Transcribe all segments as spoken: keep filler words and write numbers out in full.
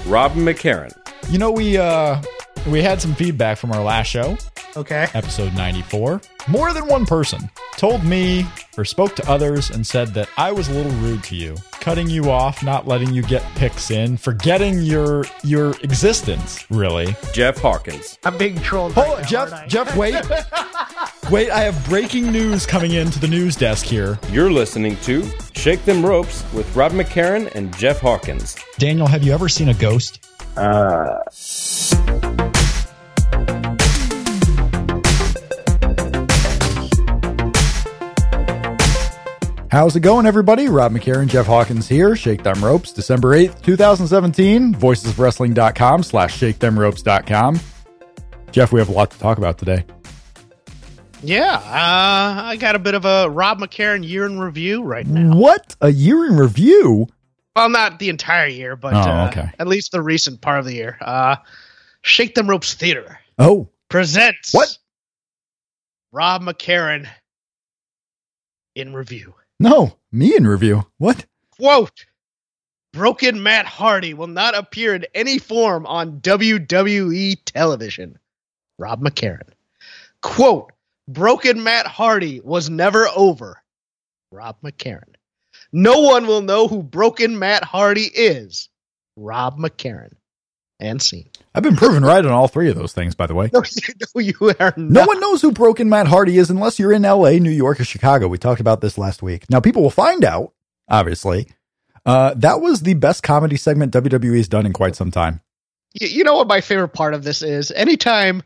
Robin McCarran. You know, we uh we had some feedback from our last show. Okay. Episode ninety-four. More than one person told me or spoke to others and said that I was a little rude to you, cutting you off, not letting you get picks in, forgetting your your existence, really. Jeff Hawkins. I'm being trolled. Hold right on, now, Jeff, aren't I? Jeff, wait. Wait, I have breaking news coming into the news desk here. You're listening to Shake Them Ropes with Robin McCarran and Jeff Hawkins. Daniel, have you ever seen a ghost? Uh, How's it going, everybody? Rob McCarran, Jeff Hawkins here. Shake Them Ropes, December eighth, twenty seventeen. voices of wrestling dot com slash shake them ropes dot com. Jeff, we have a lot to talk about today. Yeah, uh, I got a bit of a Rob McCarran year in review right now. What? A year in review? Well, not the entire year, but Oh, uh, okay. at least the recent part of the year. Uh, Shake Them Ropes Theater Oh, presents what? Rob McCarran in review. No, me in review. What? Quote, Broken Matt Hardy will not appear in any form on W W E television. Rob McCarran. Quote, Broken Matt Hardy was never over. Rob McCarran. No one will know who Broken Matt Hardy is. Rob McCarran. And scene. I've been proven right on all three of those things, by the way. No, you, no, you are not. No one knows who Broken Matt Hardy is unless you're in L A, New York, or Chicago. We talked about this last week. Now, people will find out, obviously. Uh, that was the best comedy segment W W E's done in quite some time. You, you know what my favorite part of this is? Anytime,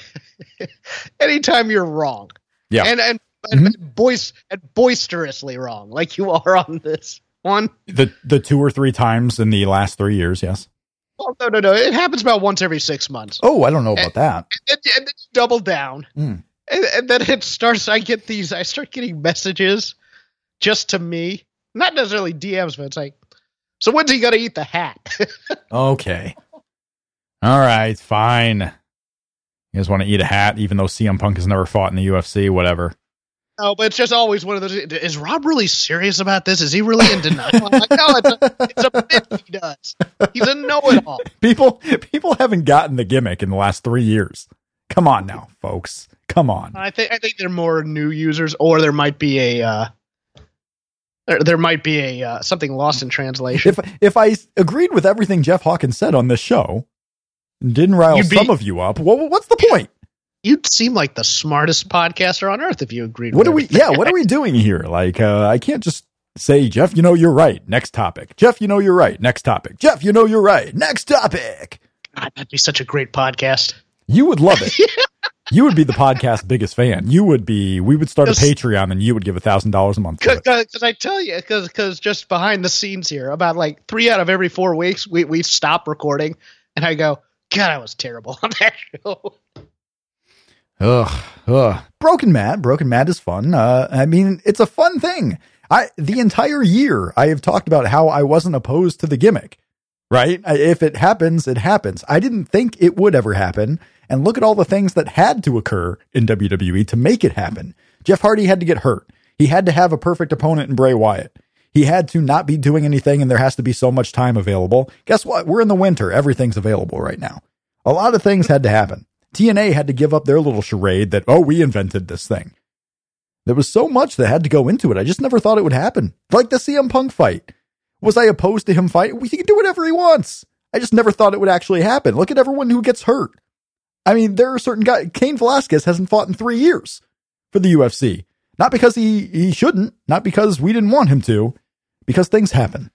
anytime you're wrong. Yeah. And, and, Mm-hmm. and, bois- and boisterously wrong, like you are on this one. The the two or three times in the last three years, yes. Oh, no, no, no. It happens about once every six months. Oh, I don't know about that. And, and then you double down. Mm. And, and then it starts, I get these, I start getting messages just to me. Not necessarily D Ms, but it's like, so when's he going to eat the hat? Okay. All right, fine. You guys want to eat a hat, even though C M Punk has never fought in the U F C, whatever. No, but it's just always one of those. Is Rob really serious about this? Is he really in denial? I'm like, no, it's a, it's a bit he does. He's a know-it-all. People people haven't gotten the gimmick in the last three years. Come on now, folks. Come on. I think I think they're more new users, or there might be a uh, there, there might be a uh, something lost in translation. If if I agreed with everything Jeff Hawkins said on this show, didn't rile You'd be- some of you up, well, what's the point? You'd seem like the smartest podcaster on earth if you agreed. What with are we? everything. Yeah, what are we doing here? Like, uh, I can't just say, Jeff, you know you're right. Next topic. Jeff, you know you're right. Next topic. Jeff, you know you're right. Next topic. God, that'd be such a great podcast. You would love it. You would be the podcast's biggest fan. You would be. We would start a Yes. Patreon, and you would give a thousand dollars a month. To it. Because I tell you, because because just behind the scenes here, about like three out of every four weeks, we we stop recording, and I go, God, I was terrible on that show. Ugh, ugh. Broken Matt. Broken Matt is fun. Uh, I mean, it's a fun thing. I the entire year I have talked about how I wasn't opposed to the gimmick. Right? I, if it happens, it happens. I didn't think it would ever happen. And look at all the things that had to occur in W W E to make it happen. Jeff Hardy had to get hurt. He had to have a perfect opponent in Bray Wyatt. He had to not be doing anything, and there has to be so much time available. Guess what? We're in the winter. Everything's available right now. A lot of things had to happen. T N A had to give up their little charade that, oh, we invented this thing. There was so much that had to go into it. I just never thought it would happen. Like the C M Punk fight. Was I opposed to him fighting? He can do whatever he wants. I just never thought it would actually happen. Look at everyone who gets hurt. I mean, there are certain guys. Cain Velasquez hasn't fought in three years for the U F C. Not because he, he shouldn't. Not because we didn't want him to. Because things happen.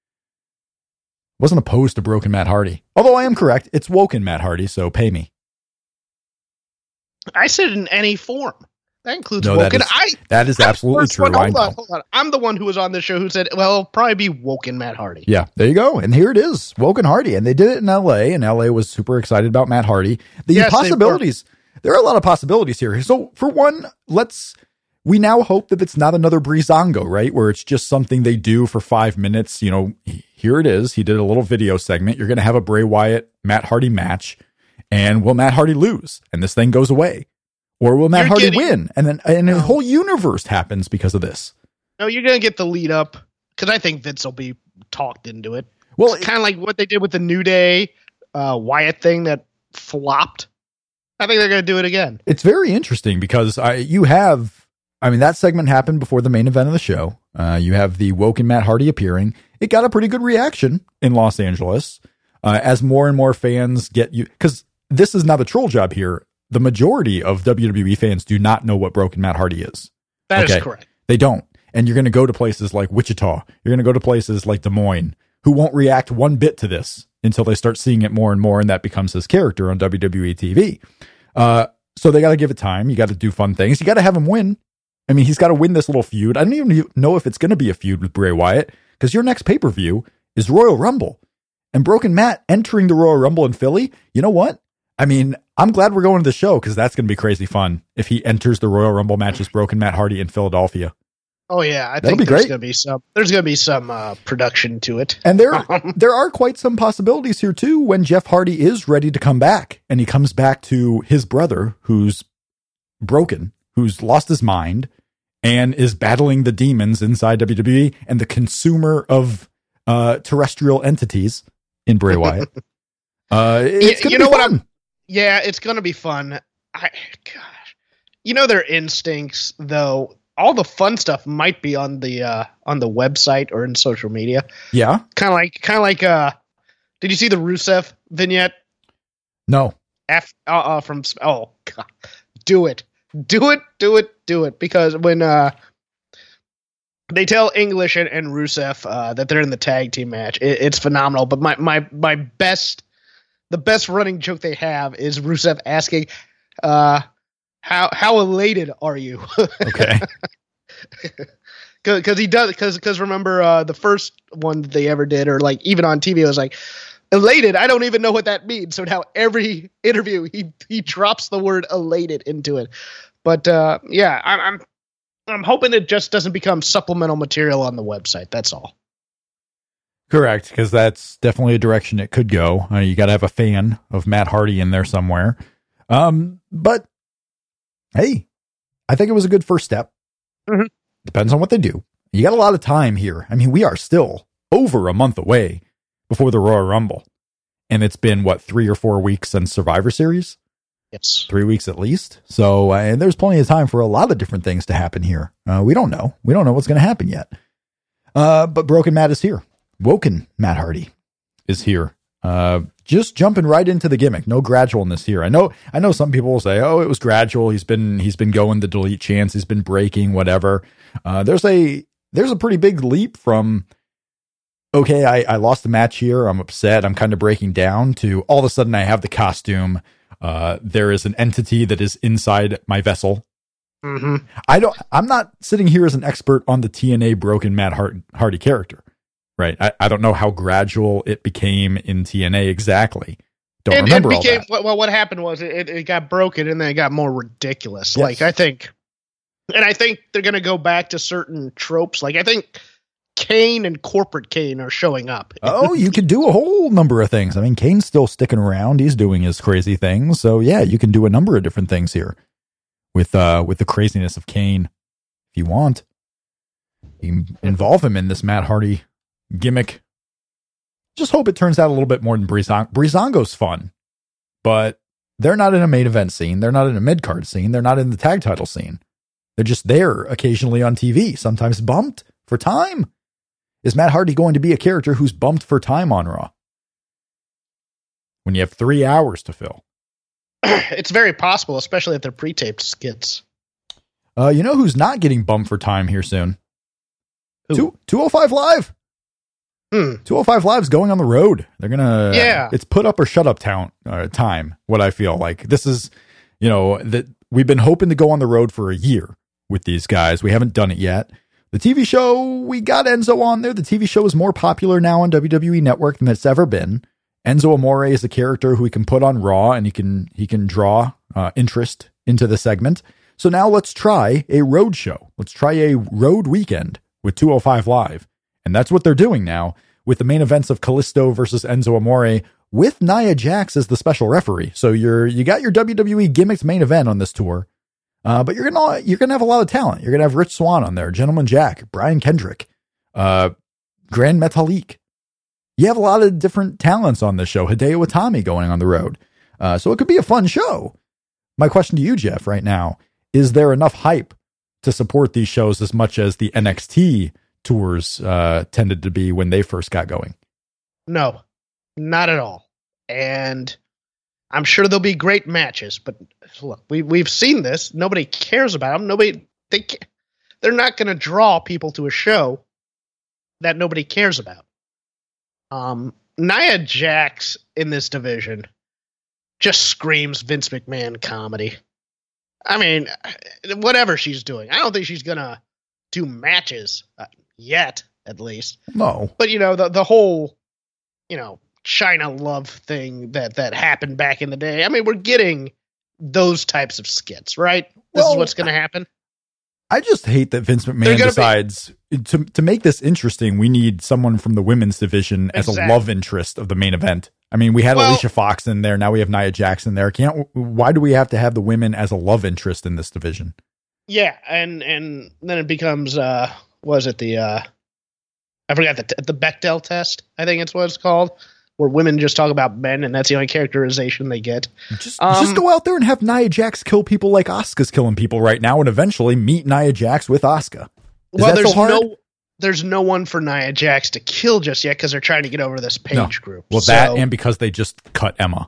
Wasn't opposed to Broken Matt Hardy. Although I am correct. It's Woken Matt Hardy, so pay me. I said in any form. That includes No, Woken. that is, I that is I'm the absolutely first true. one- I Hold know. on, hold on. I'm the one who was on this show who said, well, it'll probably be Woken Matt Hardy. Yeah, there you go. And here it is, Woken Hardy. And they did it in L A, and L A was super excited about Matt Hardy. The Yes, they possibilities, there are a lot of possibilities here. So for one, let's, we now hope that it's not another Breezango, right? Where it's just something they do for five minutes. You know, here it is. He did a little video segment. You're going to have a Bray Wyatt, Matt Hardy match. And will Matt Hardy lose? And this thing goes away. Or will Matt You're Hardy getting- win? And then and No. a whole universe happens because of this. No, you're going to get the lead up because I think Vince will be talked into it. Well, It's kind of like what they did with the New Day uh, Wyatt thing that flopped. I think they're going to do it again. It's very interesting because I, you have, I mean, that segment happened before the main event of the show. Uh, you have the Woken Matt Hardy appearing. It got a pretty good reaction in Los Angeles uh, as more and more fans get you, because this is not a troll job here. The majority of W W E fans do not know what Broken Matt Hardy is. That okay? is correct. They don't. And you're going to go to places like Wichita. You're going to go to places like Des Moines, who won't react one bit to this until they start seeing it more and more, and that becomes his character on W W E T V. Uh, so they got to give it time. You got to do fun things. You got to have him win. I mean, he's got to win this little feud. I don't even know if it's going to be a feud with Bray Wyatt, because your next pay-per-view is Royal Rumble. And Broken Matt entering the Royal Rumble in Philly, you know what? I mean, I'm glad we're going to the show, because that's going to be crazy fun if he enters the Royal Rumble match as Broken Matt Hardy in Philadelphia. Oh yeah, I That'll think be there's great. gonna be some there's gonna be some uh, production to it. And there there are quite some possibilities here too when Jeff Hardy is ready to come back, and he comes back to his brother who's broken, who's lost his mind, and is battling the demons inside W W E and the consumer of uh, terrestrial entities in Bray Wyatt. uh, it's you, gonna you be know what fun. I'm yeah, it's gonna be fun. I gosh. You know their instincts though. All the fun stuff might be on the uh, on the website or in social media. Yeah. Kind of like, kind of like. Uh, did you see the Rusev vignette? No. F uh, uh, from oh God, do it, do it, do it, do it. Because when uh, they tell English and, and Rusev uh, that they're in the tag team match, it, it's phenomenal. But my my my best, the best running joke they have is Rusev asking, uh, "How how elated are you?" Okay. Because he does, because because remember uh, the first one that they ever did, or like even on T V, it was like elated. I don't even know what that means. So now every interview he he drops the word elated into it. But uh, yeah, I'm I'm I'm hoping it just doesn't become supplemental material on the website. That's all. Correct, because that's definitely a direction it could go. Uh, you got to have a fan of Matt Hardy in there somewhere. Um, but hey, I think it was a good first step. Mm-hmm. Depends on what they do. You got a lot of time here. I mean, we are still over a month away before the Royal Rumble. And it's been, what, three or four weeks since Survivor Series? Yes. Three weeks at least. So uh, and there's plenty of time for a lot of different things to happen here. Uh, we don't know. We don't know what's going to happen yet. Uh, but Broken Matt is here. Woken Matt Hardy is here. Uh, just jumping right into the gimmick. No gradualness here. I know, I know some people will say, oh, it was gradual. He's been, he's been going the delete chance. He's been breaking, whatever. Uh, there's a, there's a pretty big leap from, okay, I, I lost the match here. I'm upset. I'm kind of breaking down to all of a sudden I have the costume. Uh, there is an entity that is inside my vessel. Mm-hmm. I don't, I'm not sitting here as an expert on the T N A Broken Matt Hardy character. Right. I, I don't know how gradual it became in T N A exactly. Don't it, remember it became, all that. Well, what happened was it, it got broken and then it got more ridiculous. Yes. Like, I think, and I think they're going to go back to certain tropes. Like, I think Kane and Corporate Kane are showing up. Oh, you could do a whole number of things. I mean, Kane's still sticking around. He's doing his crazy things. So, yeah, you can do a number of different things here with uh, with the craziness of Kane if you want. You can involve him in this Matt Hardy gimmick. Just hope it turns out a little bit more than Breezango. Breezango's fun, but they're not in a main event scene. They're not in a mid-card scene. They're not in the tag title scene. They're just there occasionally on T V, sometimes bumped for time. Is Matt Hardy going to be a character who's bumped for time on Raw when you have three hours to fill? It's very possible, especially if they're pre-taped skits. Uh, you know who's not getting bumped for time here soon? Who? Two, two oh five Live. Hmm. two oh five Live's going on the road. They're going to, Yeah. it's put up or shut up town, uh, time. What I feel like this is, you know, that we've been hoping to go on the road for a year with these guys. We haven't done it yet. The T V show, we got Enzo on there. The T V show is more popular now on W W E Network than it's ever been. Enzo Amore is a character who we can put on Raw, and he can he can draw uh, interest into the segment. So now let's try a road show. Let's try a road weekend with two oh five Live. And that's what they're doing now with the main events of Kalisto versus Enzo Amore with Nia Jax as the special referee. So you're you got your W W E gimmicks main event on this tour. Uh, but you're gonna you're gonna have a lot of talent. You're gonna have Rich Swann on there, Gentleman Jack, Brian Kendrick, uh, Grand Metalik, You have a lot of different talents on this show. Hideo Itami going on the road. Uh, so it could be a fun show. My question to you, Jeff, right now, is there enough hype to support these shows as much as the N X T tours uh, tended to be when they first got going? No, not at all. And I'm sure there'll be great matches, but look, we, we've seen this. Nobody cares about them. Nobody, they, they're not going to draw people to a show that nobody cares about. Um, Nia Jax in this division just screams Vince McMahon comedy. I mean, whatever she's doing, I don't think she's going to do matches uh, yet, at least. No. But, you know, the, the whole, you know, China love thing that, that happened back in the day. I mean, we're getting those types of skits, right? This Well, is what's going to happen. I just hate that Vince They're McMahon gonna decides to to make this interesting. We need someone from the women's division as Exactly. a love interest of the main event. I mean, we had Well- Alicia Fox in there. Now we have Nia Jax in there. Can't, why do we have to have the women as a love interest in this division? Yeah, and and then it becomes uh was it the uh I forgot the the Bechdel test, I think it's what it's called, where women just talk about men and that's the only characterization they get. Just, Um, just go out there and have Nia Jax kill people like Asuka's killing people right now, and eventually meet Nia Jax with Asuka. Is well, that there's so hard? no there's no one for Nia Jax to kill just yet because they're trying to get over this page No. group. Well, So- that and because they just cut Emma.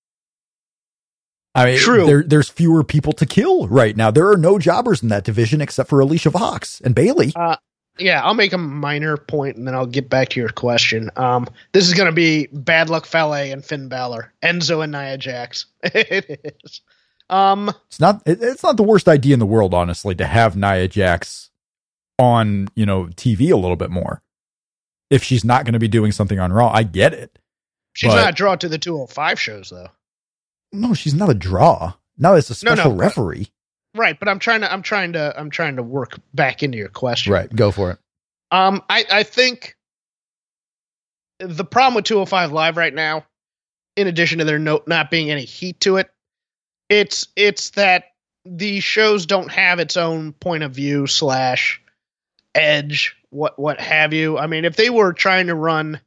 I mean, True. There, there's fewer people to kill right now. There are no jobbers in that division except for Alicia Fox and Bailey. Uh, yeah, I'll make a minor point and then I'll get back to your question. Um, this is going to be Bad Luck Fale and Finn Balor, Enzo and Nia Jax. It is. Um, It's not. It, it's not the worst idea in the world, honestly, to have Nia Jax on, you know, T V a little bit more. If she's not going to be doing something on Raw, I get it. she's But- not drawn to the two oh five shows though. No, she's not a draw. No, it's a No, special no. referee. Right, but I'm trying to I'm trying to I'm trying to work back into your question. Right. Go for it. Um, I, I think the problem with two oh five Live right now, in addition to there no, not being any heat to it, it's it's that the shows don't have its own point of view slash edge, what what have you. I mean, if they were trying to run,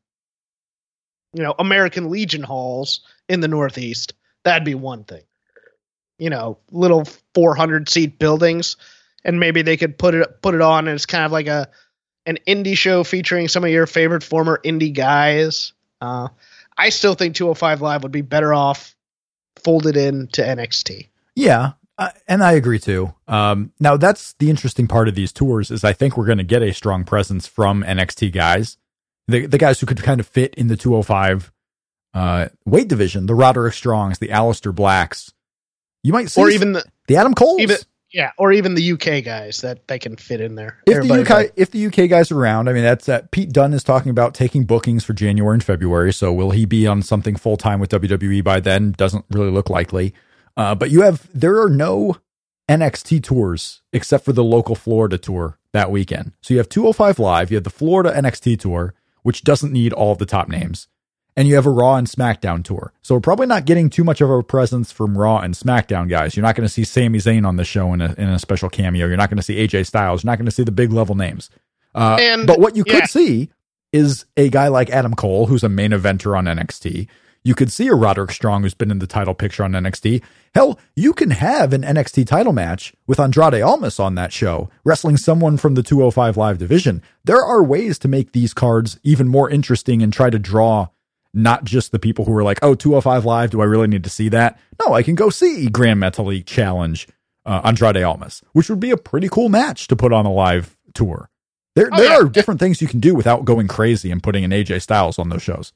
you know, American Legion halls in the Northeast, that'd be one thing. You know, little four hundred seat buildings, and maybe they could put it put it on, and it's kind of like a an indie show featuring some of your favorite former indie guys. Uh, I still think two oh five Live would be better off folded into N X T. Yeah, uh, and I agree too. Um, now that's the interesting part of these tours is I think we're going to get a strong presence from N X T guys, the the guys who could kind of fit in the two oh five uh, weight division, the Roderick Strongs, the Aleister Blacks. You might see Or even the the Adam Coles. even yeah, or even the U K guys that they can fit in there. if the Everybody U K but- if the U K guys are around, I mean that's uh, Pete Dunne is talking about taking bookings for January and February. So will he be on something full time with W W E by then? Doesn't really look likely. Uh, but you have there are no N X T tours except for the local Florida tour that weekend. So you have two oh five Live, you have the Florida N X T tour, which doesn't need all of the top names. And you have a Raw and SmackDown tour. So we're probably not getting too much of a presence from Raw and SmackDown guys. You're not going to see Sami Zayn on the show in a, in a special cameo. You're not going to see A J Styles. You're not going to see the big level names. Uh, And, but what you yeah. could see is a guy like Adam Cole, who's a main eventer on N X T. You could see a Roderick Strong who's been in the title picture on N X T. Hell, you can have an N X T title match with Andrade Almas on that show, wrestling someone from the two oh five Live division. There are ways to make these cards even more interesting and try to draw not just the people who are like, oh, two oh five Live, do I really need to see that? No, I can go see Grand Metalik challenge uh, Andrade Almas, which would be a pretty cool match to put on a live tour. There, Oh, there yeah. are different things you can do without going crazy and putting an A J Styles on those shows.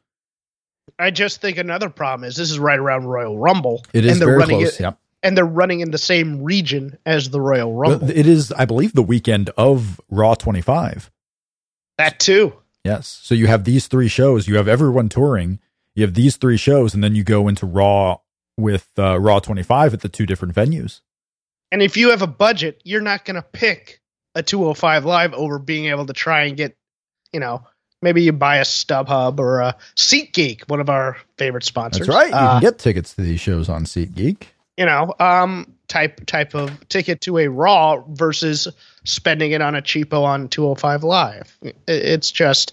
I just think another problem is this is right around Royal Rumble. It is and they're very running close, it, yep. and they're running in the same region as the Royal Rumble. It is, I believe, the weekend of Raw twenty-five. That too. Yes. So you have these three shows. You have everyone touring. You have these three shows, and then you go into Raw with uh, Raw twenty-five at the two different venues. And if you have a budget, you're not going to pick a two oh five Live over being able to try and get, you know, maybe you buy a StubHub or a SeatGeek, one of our favorite sponsors. That's right. You Uh, can get tickets to these shows on SeatGeek. you know, um, type type of ticket to a Raw versus spending it on a cheapo on two oh five Live. It- It's just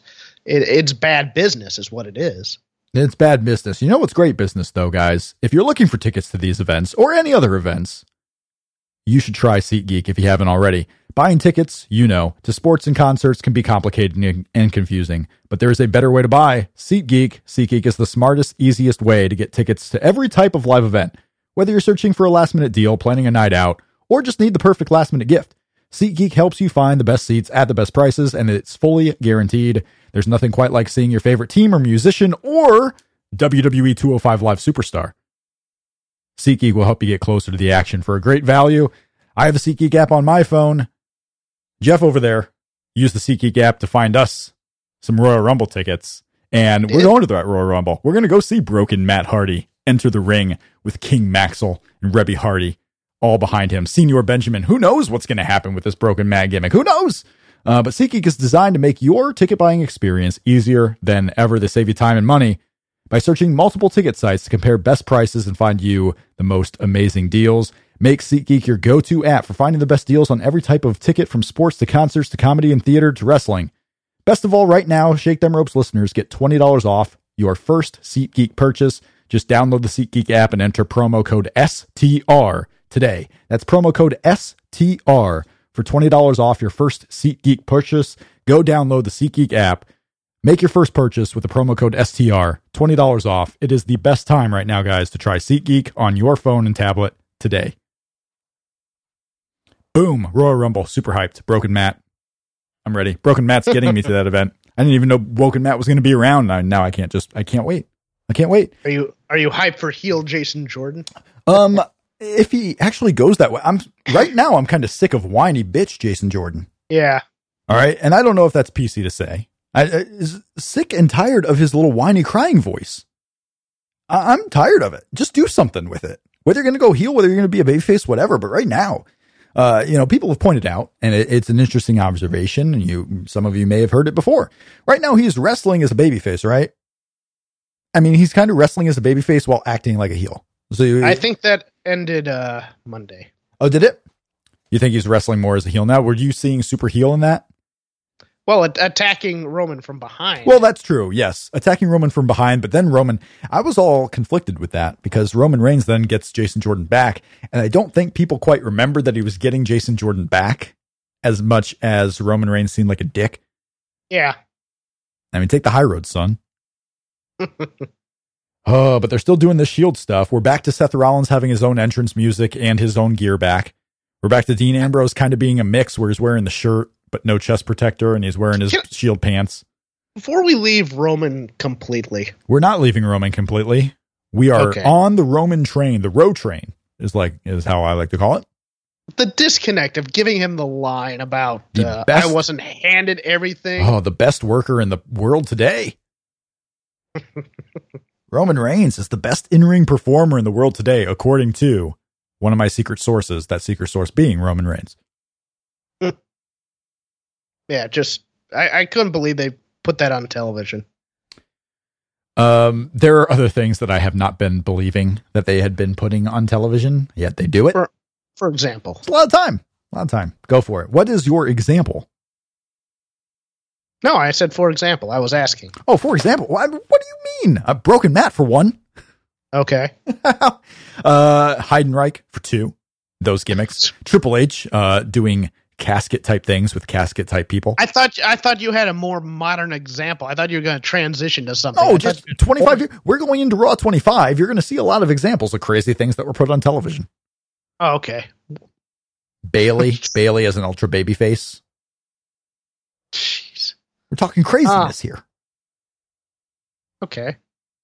it, it's bad business is what it is. It's bad business. You know what's great business, though, guys? If you're looking for tickets to these events or any other events, you should try SeatGeek if you haven't already. Buying tickets, you know, to sports and concerts can be complicated and confusing, but there is a better way to buy. SeatGeek. SeatGeek is the smartest, easiest way to get tickets to every type of live event. Whether you're searching for a last-minute deal, planning a night out, or just need the perfect last-minute gift, SeatGeek helps you find the best seats at the best prices, and it's fully guaranteed. There's nothing quite like seeing your favorite team or musician or W W E two oh five Live superstar. SeatGeek will help you get closer to the action for a great value. I have the SeatGeek app on my phone. Jeff over there used the SeatGeek app to find us some Royal Rumble tickets, and we're going to that Royal Rumble. We're going to go see Broken Matt Hardy enter the ring with King Maxwell and Rebby Hardy all behind him. Senior Benjamin, who knows what's going to happen with this Broken Matt gimmick? Who knows? Uh, but SeatGeek is designed to make your ticket buying experience easier than ever. They save you time and money by searching multiple ticket sites to compare best prices and find you the most amazing deals. Make SeatGeek your go-to app for finding the best deals on every type of ticket, from sports to concerts to comedy and theater to wrestling. Best of all, right now, Shake Them Ropes listeners get twenty dollars off your first SeatGeek purchase. Just download the SeatGeek app and enter promo code S T R today. That's promo code S T R for twenty dollars off your first SeatGeek purchase. Go download the SeatGeek app. Make your first purchase with the promo code S T R, twenty dollars off. It is the best time right now, guys, to try SeatGeek on your phone and tablet today. Boom. Royal Rumble. Super hyped. Broken Matt. I'm ready. Broken Matt's getting me to that event. I didn't even know Broken Matt was going to be around. Now, now I can't just, I can't wait. I can't wait. Are you, are you hyped for heel Jason Jordan? Um, if he actually goes that way, I'm right now, I'm kind of sick of whiny bitch Jason Jordan. Yeah. All right. And I don't know if that's P C to say. I, I is sick and tired of his little whiny crying voice. I, I'm tired of it. Just do something with it. Whether you're going to go heel, whether you're going to be a babyface, whatever. But right now, uh, you know, people have pointed out, and it, it's an interesting observation, and you, some of you may have heard it before. Right now, he's wrestling as a babyface, right? I mean, he's kind of wrestling as a babyface while acting like a heel. So you, I think that ended uh, Monday. Oh, did it? You think he's wrestling more as a heel now? Were you seeing super heel in that? Well, at- attacking Roman from behind. Well, that's true. Yes. Attacking Roman from behind, but then Roman, I was all conflicted with that because Roman Reigns then gets Jason Jordan back. And I don't think people quite remember that he was getting Jason Jordan back as much as Roman Reigns seemed like a dick. Yeah. I mean, take the high road, son. Oh, but they're still doing the Shield stuff. We're back to Seth Rollins having his own entrance music and his own gear back. We're back to Dean Ambrose kind of being a mix where he's wearing the shirt but no chest protector, and he's wearing his Can, Shield pants. Before we leave Roman completely. We're not leaving Roman completely. We are okay. On the Roman train. The Row train is like is how I like to call it. The disconnect of giving him the line about the uh, best, I wasn't handed everything. Oh, the best worker in the world today. Roman Reigns is the best in-ring performer in the world today, according to one of my secret sources, that secret source being Roman Reigns. Yeah, just I, I couldn't believe they put that on television. Um, there are other things that I have not been believing that they had been putting on television, yet they do it. For, for example, it's a lot of time. A lot of time. Go for it. What is your example? No, I said for example. I was asking. Oh, for example. What, what do you mean? A Broken Matt for one. Okay. uh, Heidenreich for two. Those gimmicks. Triple H uh, doing casket type things with casket type people. I thought I thought you had a more modern example. I thought you were going to transition to something. Oh, just twenty-five years. We're going into Raw twenty-five. You're going to see a lot of examples of crazy things that were put on television. Oh, okay. Bailey, Bailey as an ultra baby face. Jeez. We're talking craziness uh, here. Okay.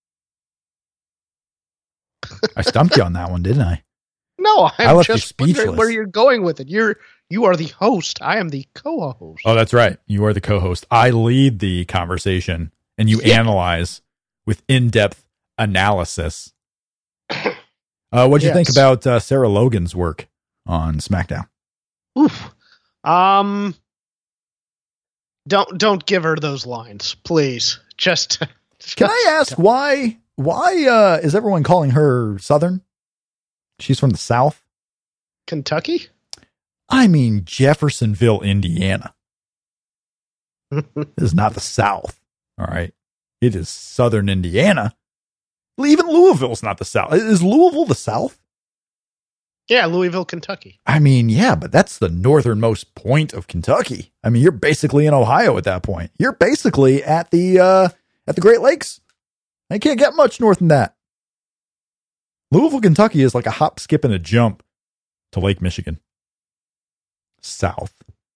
I stumped you on that one, didn't I? No, I'm I left just you speechless. Where you're going with it. You're you are the host. I am the co-host. Oh, that's right. You are the co-host. I lead the conversation, and you yeah. analyze with in-depth analysis. Uh, what'd you yes. think about uh, Sarah Logan's work on SmackDown? Oof. Um. Don't don't give her those lines, please. Just. Can I ask why? Why uh, is everyone calling her Southern? She's from the South. Kentucky? I mean, Jeffersonville, Indiana. This is not the South. All right. It is southern Indiana. Even Louisville's not the South. Is Louisville the South? Yeah, Louisville, Kentucky. I mean, yeah, but that's the northernmost point of Kentucky. I mean, you're basically in Ohio at that point. You're basically at the uh, at the Great Lakes. I can't get much north than that. Louisville, Kentucky is like a hop, skip, and a jump to Lake Michigan. South.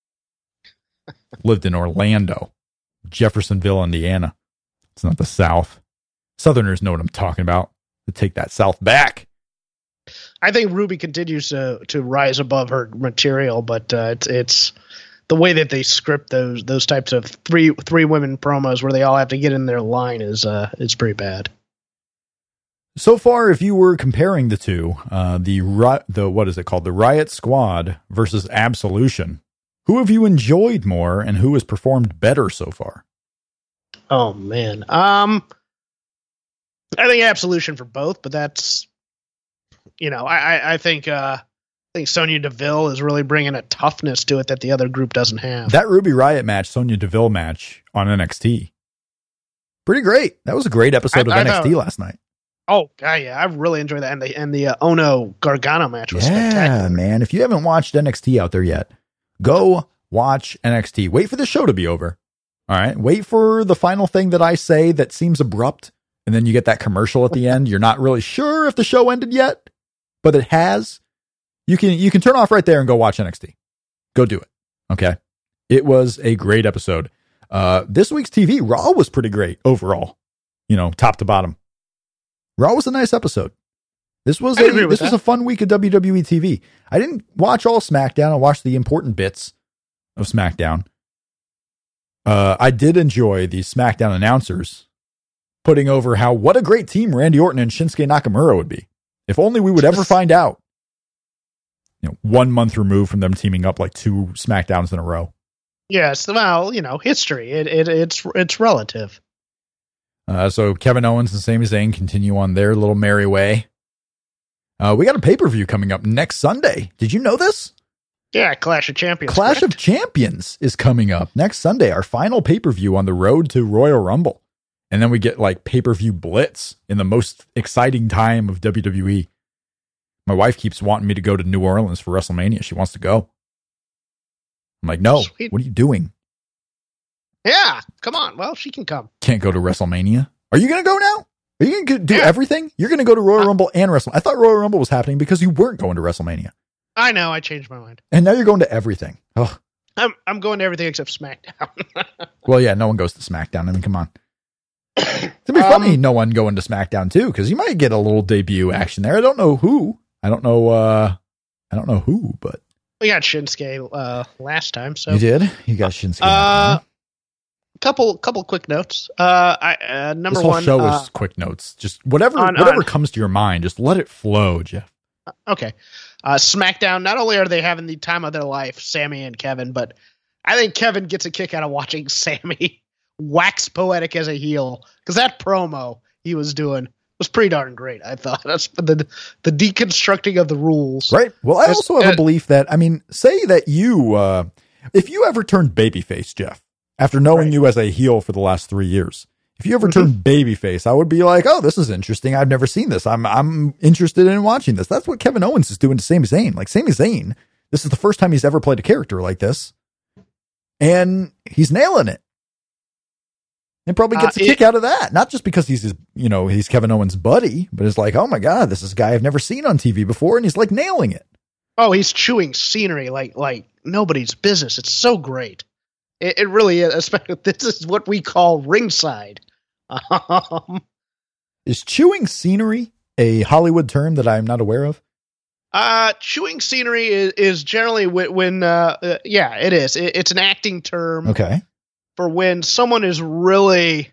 Lived in Orlando, Jeffersonville, Indiana. It's not the South. Southerners know what I'm talking about. To take that South back. I think Ruby continues to to rise above her material, but uh, it's it's the way that they script those those types of three three women promos where they all have to get in their line is uh is pretty bad. So far, if you were comparing the two, uh, the the what is it called, the Riot Squad versus Absolution, who have you enjoyed more, and who has performed better so far? Oh man, um, I think Absolution for both, but that's. You know, I, I think uh, I think Sonya Deville is really bringing a toughness to it that the other group doesn't have. That Ruby Riott match, Sonya Deville match on N X T, pretty great. That was a great episode I, of I N X T know. last night. Oh, yeah, yeah, I really enjoyed that, and the and the uh, Ono Gargano match was yeah, spectacular. Man. If you haven't watched N X T out there yet, go watch N X T. Wait for the show to be over. All right, wait for the final thing that I say that seems abrupt, and then you get that commercial at the end. You're not really sure if the show ended yet. But it has. You can you can turn off right there and go watch N X T. Go do it. Okay. It was a great episode. Uh, this week's T V, Raw was pretty great overall. You know, top to bottom. Raw was a nice episode. This was a this that. was a fun week of W W E T V. I didn't watch all SmackDown. I watched the important bits of SmackDown. Uh, I did enjoy the SmackDown announcers putting over how what a great team Randy Orton and Shinsuke Nakamura would be. If only we would ever find out. You know, one month removed from them teaming up like two SmackDowns in a row. Yes, well, you know, history. It, it it's it's relative. Uh, so Kevin Owens and Sami Zayn continue on their little merry way. Uh, we got a pay-per-view coming up next Sunday. Did you know this? Yeah, Clash of Champions. Clash correct? of Champions is coming up next Sunday. Our final pay-per-view on the road to Royal Rumble. And then we get like pay-per-view blitz in the most exciting time of W W E. My wife keeps wanting me to go to New Orleans for WrestleMania. She wants to go. I'm like, no, Sweet. What are you doing? Yeah, come on. Well, she can come. Can't go to WrestleMania. Are you going to go now? Are you going to do yeah. everything? You're going to go to Royal uh, Rumble and WrestleMania. I thought Royal Rumble was happening because you weren't going to WrestleMania. I know. I changed my mind. And now you're going to everything. Oh. I'm I'm going to everything except SmackDown. Well, yeah, no one goes to SmackDown. I mean, come on. It'd be um, funny, no one going to SmackDown too, because you might get a little debut action there. I don't know who. I don't know. Uh, I don't know who, but we got Shinsuke uh, last time. So you did. You got Shinsuke. Uh, couple couple quick notes. Uh, I uh, number this whole one. show uh, is quick notes. Just whatever on, whatever on, comes to your mind. Just let it flow, Jeff. Okay. Uh, SmackDown. Not only are they having the time of their life, Sammy and Kevin, but I think Kevin gets a kick out of watching Sammy wax poetic as a heel, because that promo he was doing was pretty darn great. I thought that's the the deconstructing of the rules. Right. Well, I also have uh, a belief that, I mean, say that you, uh, if you ever turned babyface, Jeff, after knowing right. you as a heel for the last three years, if you ever mm-hmm. turned babyface, I would be like, oh, this is interesting. I've never seen this. I'm I'm interested in watching this. That's what Kevin Owens is doing to Sami Zayn. Like Sami Zayn, this is the first time he's ever played a character like this, and he's nailing it. And probably gets uh, a kick it, out of that. Not just because he's, his, you know, he's Kevin Owens' buddy, but it's like, oh my God, this is a guy I've never seen on T V before. And he's like nailing it. Oh, he's chewing scenery like, like nobody's business. It's so great. It, it really is. Especially, this is what we call ringside. Um, is chewing scenery a Hollywood term that I'm not aware of? Uh, chewing scenery is, is generally when, when uh, uh, yeah, it is. It, it's an acting term. Okay. For when someone is really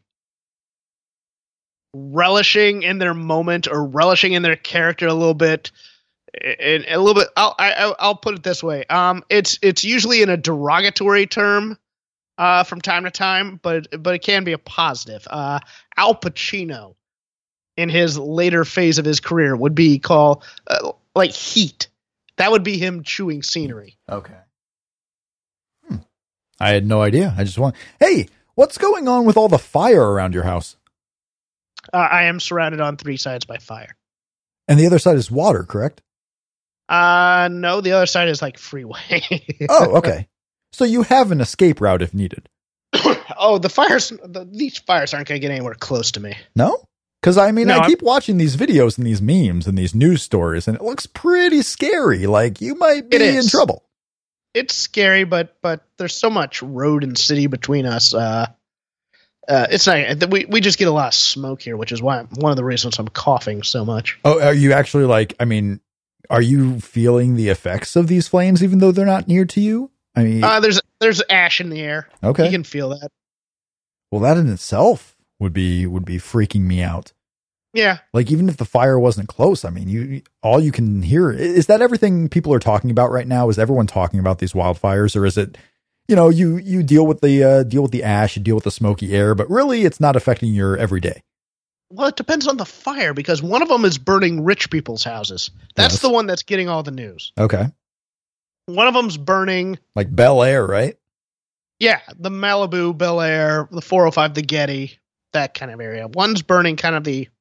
relishing in their moment or relishing in their character a little bit, and a little bit. I'll I, I'll put it this way. Um, it's it's usually in a derogatory term, uh, from time to time, but but it can be a positive. Uh, Al Pacino, in his later phase of his career, would be called uh, like Heat. That would be him chewing scenery. Okay. I had no idea. I just want, hey, What's going on with all the fire around your house? Uh, I am surrounded on three sides by fire. And the other side is water, correct? Uh, no, the other side is like freeway. Oh, okay. So you have an escape route if needed. Oh, the fires, the, these fires aren't going to get anywhere close to me. No? Because, I mean, No, I I'm- keep watching these videos and these memes and these news stories, and it looks pretty scary. Like, you might be It in is. trouble. It's scary, but but there's so much road and city between us. Uh, uh, it's not. We we just get a lot of smoke here, which is why one of the reasons I'm coughing so much. Oh, are you actually, like, I mean, are you feeling the effects of these flames even though they're not near to you? I mean, Uh, there's there's ash in the air. okay. You can feel that. Well, that in itself would be would be freaking me out. Yeah. Like, even if the fire wasn't close, I mean, you all you can hear is that everything people are talking about right now. Is everyone talking about these wildfires, or is it, you know, you you deal with the uh, deal with the ash, you deal with the smoky air, but really it's not affecting your everyday? Well, it depends on the fire because one of them is burning rich people's houses. That's Yes. the one that's getting all the news. Okay, One of them's burning. like Bel Air, right? Yeah, the Malibu, Bel Air, the four oh five, the Getty, that kind of area. One's burning kind of the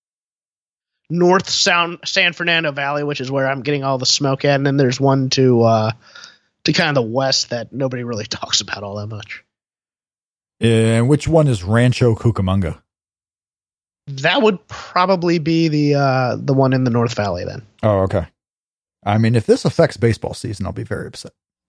north Sound, San Fernando Valley, which is where I'm getting all the smoke at. And then there's one to uh, to kind of the west that nobody really talks about all that much. And which one is Rancho Cucamonga? That would probably be the uh, the one in the North Valley then. Oh, okay. I mean, if this affects baseball season, I'll be very upset.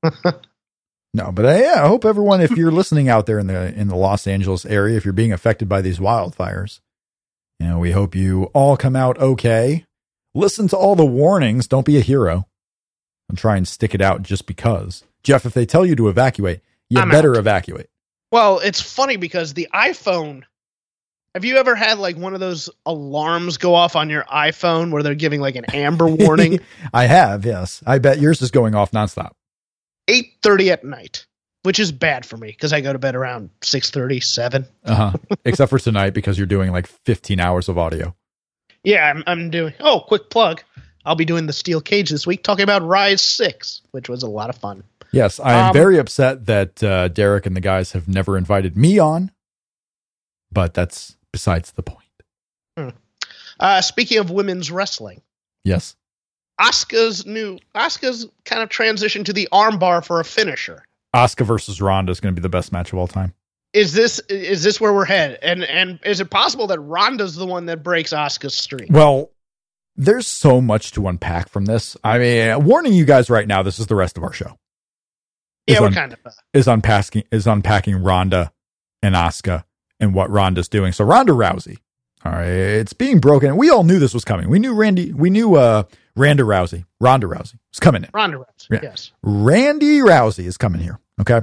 No, but uh, yeah, I hope everyone, if you're listening out there in the in the Los Angeles area, if you're being affected by these wildfires, you know, we hope you all come out okay. Listen to all the warnings. Don't be a hero and try and stick it out just because. Jeff, if they tell you to evacuate, you I'm better out. evacuate. Well, it's funny because the iPhone. Have you ever had like one of those alarms go off on your iPhone where they're giving like an amber warning? I have, yes. I bet yours is going off nonstop. eight thirty at night, which is bad for me because I go to bed around six thirty, seven. Uh huh. Except for tonight because you're doing like fifteen hours of audio. Yeah, I'm, I'm doing. Oh, quick plug. I'll be doing the Steel Cage this week, talking about Rise six, which was a lot of fun. Yes, I am Um, very upset that uh, Derek and the guys have never invited me on, but that's besides the point. Uh, speaking of women's wrestling, Yes. Asuka's new Asuka's kind of transition to the armbar for a finisher. Asuka versus Ronda is going to be the best match of all time. Is this is this where we're headed? And and is it possible that Ronda's the one that breaks Asuka's streak? Well, there's so much to unpack from this. I mean, warning you guys right now, this is the rest of our show. Yeah, is we're un- kind of. Uh, is unpacking is unpacking Ronda and Asuka and what Ronda's doing. So Ronda Rousey, all right, it's being broken. We all knew this was coming. We knew Randy. We knew uh, Ronda Rousey. Ronda Rousey was coming in. Ronda Rousey, Yeah. yes. Randy Rousey is coming here. Okay,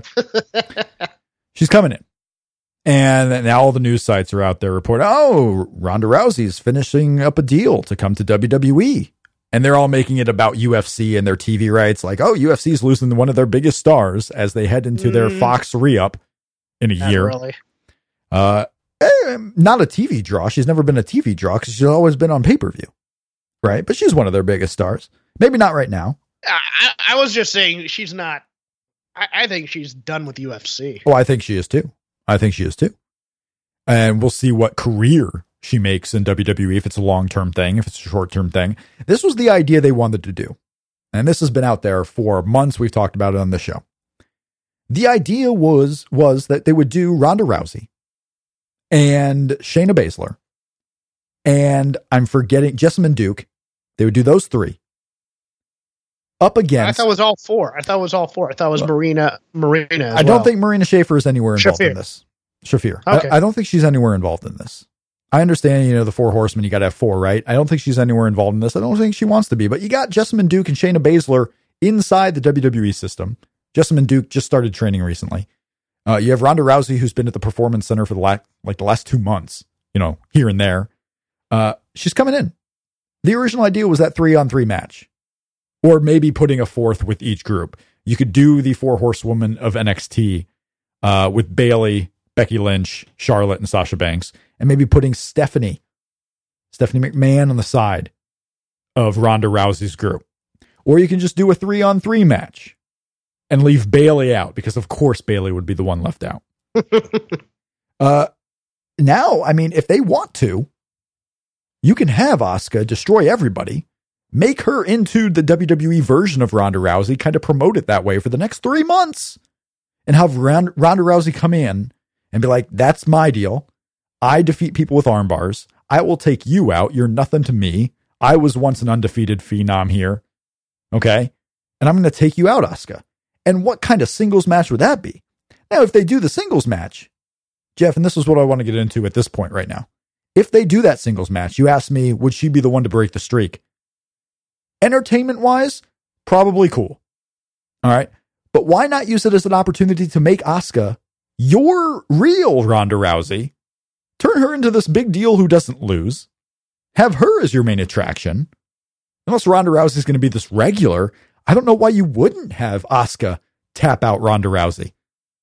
she's coming in, and now all the news sites are out there reporting, "Oh, Ronda Rousey is finishing up a deal to come to W W E." And they're all making it about U F C and their T V rights. Like, oh, U F C is losing one of their biggest stars as they head into their Mm. Fox re-up in a Not year. really. Uh, eh, not a T V draw. She's never been a T V draw because she's always been on pay-per-view. Right? But she's one of their biggest stars. Maybe not right now. I, I I was just saying she's not. I, I think she's done with U F C. Oh, I think she is too. I think she is too. And we'll see what career she makes in W W E, if it's a long-term thing, if it's a short-term thing. This was the idea they wanted to do. And this has been out there for months. We've talked about it on the show. The idea was, was that they would do Ronda Rousey and Shayna Baszler. And I'm forgetting Jessamine Duke. They would do those three. Up against. I thought it was all four. I thought it was all four. I thought it was Well, Marina. Marina. As I don't well. think Marina Shafir is anywhere involved in Shafir. this. Shafir. Okay. I, I don't think she's anywhere involved in this. I understand, you know, the four horsemen, you got to have four, right? I don't think she's anywhere involved in this. I don't think she wants to be, but you got Jessamine Duke and Shayna Baszler inside the W W E system. Jessamine Duke just started training recently. Uh, you have Ronda Rousey, who's been at the Performance Center for the last, like the last two months, you know, here and there. Uh, she's coming in. The original idea was that three on three match, or maybe putting a fourth with each group. You could do the four horsewomen of N X T uh, with Bayley, Becky Lynch, Charlotte, and Sasha Banks, and maybe putting Stephanie, Stephanie McMahon on the side of Ronda Rousey's group. Or you can just do a three on three match and leave Bayley out, because of course Bayley would be the one left out. Uh, now, I mean, if they want to, you can have Asuka destroy everybody, make her into the W W E version of Ronda Rousey, kind of promote it that way for the next three months, and have Ronda Rousey come in and be like, that's my deal. I defeat people with arm bars. I will take you out. You're nothing to me. I was once an undefeated phenom here. Okay? And I'm going to take you out, Asuka. And what kind of singles match would that be? Now, if they do the singles match, Jeff, and this is what I want to get into at this point right now. If they do that singles match, you ask me, would she be the one to break the streak? Entertainment-wise, probably cool. All right? But why not use it as an opportunity to make Asuka your real Ronda Rousey? Turn her into this big deal who doesn't lose. Have her as your main attraction. Unless Ronda Rousey is going to be this regular, I don't know why you wouldn't have Asuka tap out Ronda Rousey.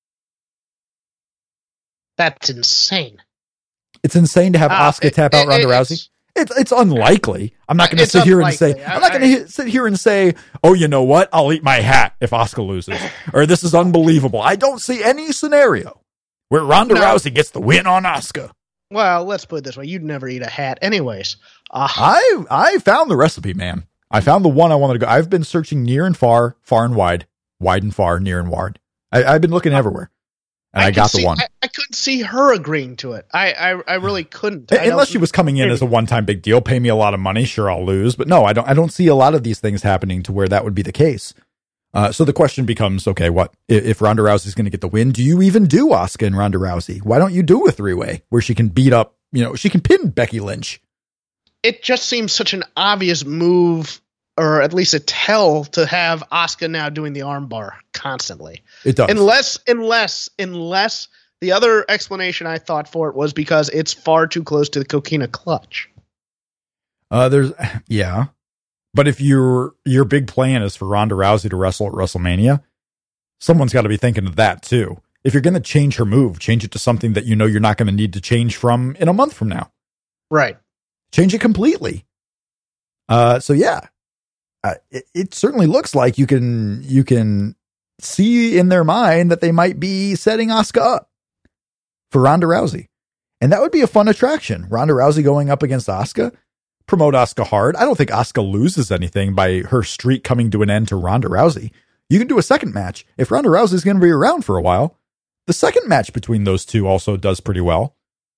That's insane. It's insane to have Uh, Asuka it- tap out it- Ronda it's- Rousey. It's it's unlikely. I'm not going to It's sit here and say unlikely. I'm not I- going to sit here and say, "Oh, you know what? I'll eat my hat if Asuka loses." Or this is unbelievable. I don't see any scenario where Ronda No. Rousey gets the win on Asuka. Well, let's put it this way. You'd never eat a hat anyways. Uh, I I found the recipe, man. I found the one I wanted to go. I've been searching near and far, far and wide, wide and far, near and wide. I, I've been looking everywhere, and I, could got the see- one. I, I couldn't see her agreeing to it. I I, I really couldn't. I Unless don't- she was coming in as a one-time big deal, pay me a lot of money, sure I'll lose. But no, I don't. I don't see a lot of these things happening to where that would be the case. Uh, so the question becomes, okay, what if, if Ronda Rousey's going to get the win? Do you even do Asuka and Ronda Rousey? Why don't you do a three-way where she can beat up? You know, she can pin Becky Lynch. It just seems such an obvious move, or at least a tell, to have Asuka now doing the armbar constantly. It does. Unless, unless, unless the other explanation I thought for it was because it's far too close to the Coquina Clutch. Uh, there's, yeah. But if your your big plan is for Ronda Rousey to wrestle at WrestleMania, someone's got to be thinking of that too. If you're going to change her move, change it to something that you know you're not going to need to change from in a month from now. Right. Change it completely. Uh, so yeah, uh, it, it certainly looks like you can you can see in their mind that they might be setting Asuka up for Ronda Rousey, and that would be a fun attraction. Ronda Rousey going up against Asuka. Promote Asuka hard. I don't think Asuka loses anything by her streak coming to an end to Ronda Rousey. You can do a second match. If Ronda Rousey is going to be around for a while, the second match between those two also does pretty well.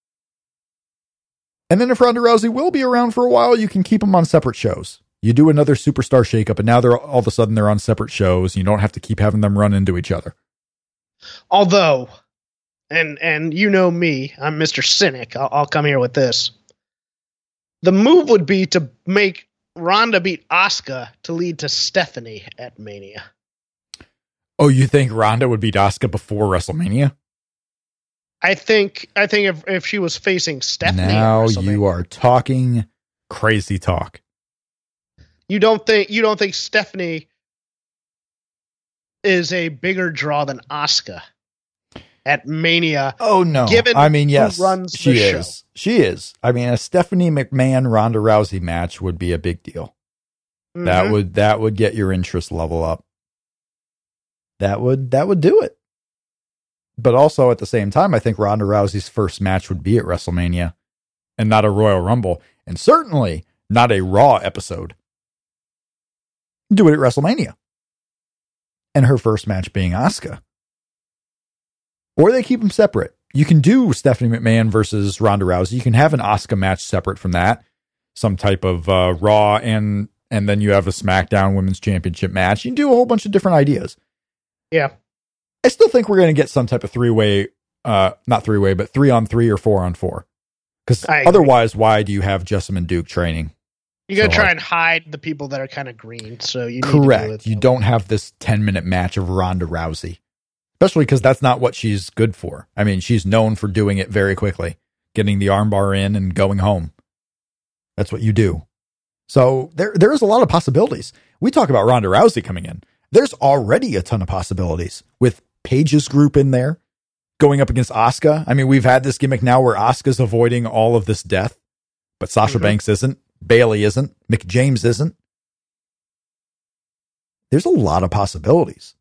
And then if Ronda Rousey will be around for a while, you can keep them on separate shows. You do another superstar shakeup, and now they're all of a sudden they're on separate shows. You don't have to keep having them run into each other. Although, and and you know me, I'm Mister Cynic. I'll, I'll come here with this. The move would be to make Ronda beat Asuka to lead to Stephanie at Mania. Oh, you think Ronda would beat Asuka before WrestleMania? I think I think if if she was facing Stephanie, Now at WrestleMania, you are talking crazy talk. You don't think you don't think Stephanie is a bigger draw than Asuka at Mania? Oh no! Given I mean, who yes, runs she the is. show. She is. I mean, a Stephanie McMahon Ronda Rousey match would be a big deal. That Mhm. would that would get your interest level up. That would that would do it. But also at the same time, I think Ronda Rousey's first match would be at WrestleMania, and not a Royal Rumble, and certainly not a Raw episode. Do it at WrestleMania, and her first match being Asuka. Or they keep them separate. You can do Stephanie McMahon versus Ronda Rousey. You can have an Asuka match separate from that. Some type of uh, Raw, and and then you have a SmackDown Women's Championship match. You can do a whole bunch of different ideas. Yeah. I still think we're going to get some type of three-way, uh, not three-way, but three-on-three or four-on-four. Because I agree. otherwise, why do you have Jessamine Duke training? You got to So try hard. and hide the people that are kind of green. So you need Correct. To do it You don't have this ten-minute match of Ronda Rousey. Especially because that's not what she's good for. I mean, she's known for doing it very quickly. Getting the armbar in and going home. That's what you do. So there, there is a lot of possibilities. We talk about Ronda Rousey coming in. There's already a ton of possibilities with Paige's group in there going up against Asuka. I mean, we've had this gimmick now where Asuka's avoiding all of this death, but Sasha Mhm. Banks isn't. Bayley isn't. Mick James isn't. There's a lot of possibilities.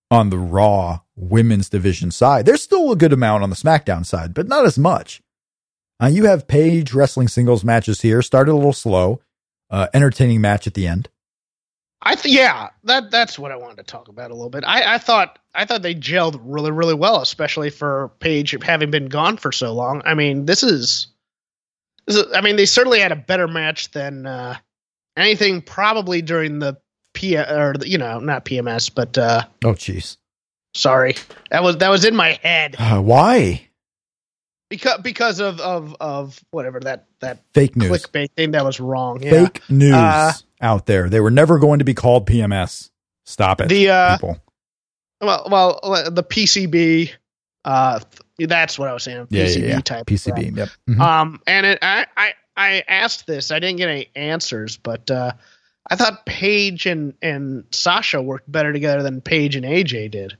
on the Raw women's division side. There's still a good amount on the SmackDown side, but not as much. Uh, you have Paige wrestling singles matches here. Started a little slow. Uh, entertaining match at the end. I th- yeah, that that's what I wanted to talk about a little bit. I, I thought I thought they gelled really really well, especially for Paige having been gone for so long. I mean, this is, this is I mean, they certainly had a better match than uh, anything probably during the P or the, you know not P M S, but uh, oh jeez, sorry, that was that was in my head. Uh, why? Because because of, of, of whatever that, that fake news clickbait thing that was wrong. Yeah. Fake news uh, out there. They were never going to be called P M S. Stop it, the uh, people. Well, well, the P C B. Uh, that's what I was saying. Yeah, P C B yeah, yeah. type. P C B. Thing. Yep. Mm-hmm. Um, and it, I, I, I asked this. I didn't get any answers, but uh, I thought Paige and and Sasha worked better together than Paige and A J did.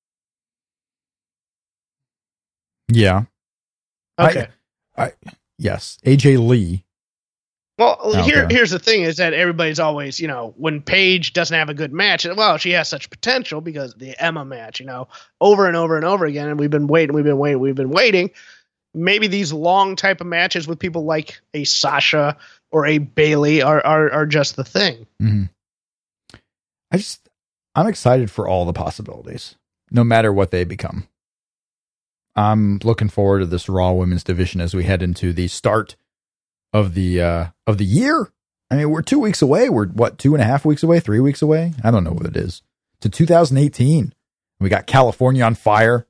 Yeah. Okay. I, I, yes, A J Lee. Well, here there. here's the thing: is that everybody's always, you know, when Paige doesn't have a good match, well, she has such potential because of the Emma match, you know, over and over and over again, and we've been waiting, we've been waiting, we've been waiting. Maybe these long type of matches with people like a Sasha or a Bayley are are, are just the thing. Mm-hmm. I just, I'm excited for all the possibilities, no matter what they become. I'm looking forward to this Raw Women's division as we head into the start of the uh, of the year. I mean, we're two weeks away. We're what, two and a half weeks away, three weeks away? I don't know what it is. To two thousand eighteen. We got California on fire.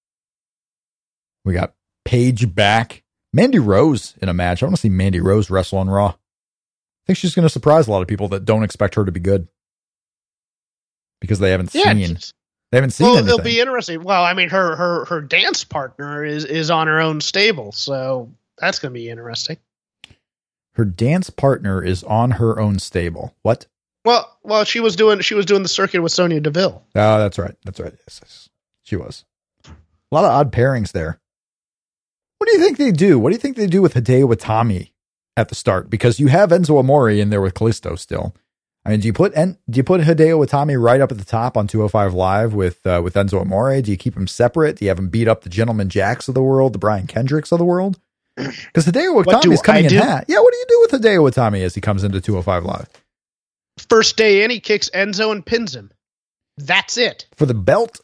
We got Paige back. Mandy Rose in a match. I want to see Mandy Rose wrestle on Raw. I think she's going to surprise a lot of people that don't expect her to be good because they haven't Yeah, seen. They haven't seen well, anything. it'll be interesting. Well, I mean, her her her dance partner is is on her own stable, so that's going to be interesting. Her dance partner is on her own stable. What? Well, well, she was doing she was doing the circuit with Sonya Deville. Oh, that's right. That's right. Yes, yes. She was. A lot of odd pairings there. What do you think they do? What do you think they do with Hideo Itami at the start? Because you have Enzo Amore in there with Kalisto still. I mean, do you put en- do you put Hideo Itami right up at the top on two oh five Live with uh, with Enzo Amore? Do you keep him separate? Do you have him beat up the Gentleman Jacks of the world, the Brian Kendricks of the world? Because Hideo Itami is coming I in do? hot. Yeah, what do you do with Hideo Itami as he comes into two oh five Live? First day in, he kicks Enzo and pins him. That's it. For the belt?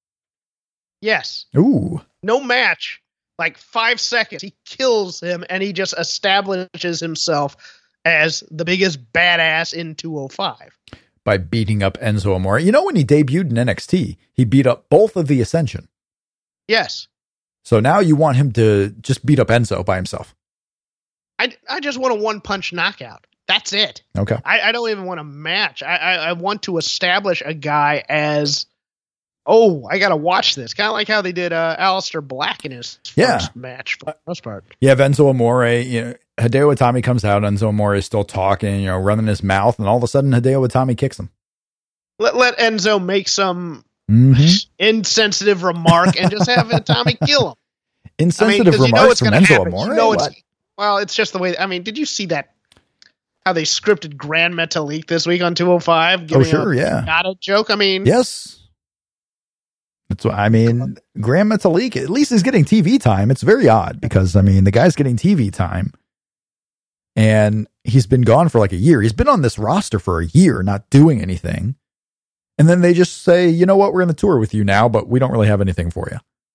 Yes. Ooh. No match. Like five seconds. He kills him and he just establishes himself as the biggest badass in two oh five. By beating up Enzo Amore. You know, when he debuted in N X T, he beat up both of the Ascension. Yes. So now you want him to just beat up Enzo by himself. I, I just want a one-punch knockout. That's it. Okay. I, I don't even want a match. I, I, I want to establish a guy as, oh, I got to watch this. Kind of like how they did uh, Aleister Black in his first Yeah. match for the most part. You have Enzo Amore. You know, Hideo Itami comes out. Enzo Amore is still talking, you know, running his mouth, and all of a sudden Hideo Itami kicks him. Let let Enzo make some Mm-hmm. insensitive remark and just have Itami kill him. Insensitive I mean, 'cause you know remarks what's from gonna Enzo happen. Amore? You know it's, What? well, it's just the way. I mean, did you see that? How they scripted Grand Metalik this week on two oh five? Oh, Giving sure, a, yeah. Not a joke. I mean, Yes. That's what I mean. Grand Metalik, at least is getting T V time. It's very odd because, I mean, the guy's getting T V time and he's been gone for like a year. He's been on this roster for a year, not doing anything. And then they just say, you know what, we're in the tour with you now, but we don't really have anything for you.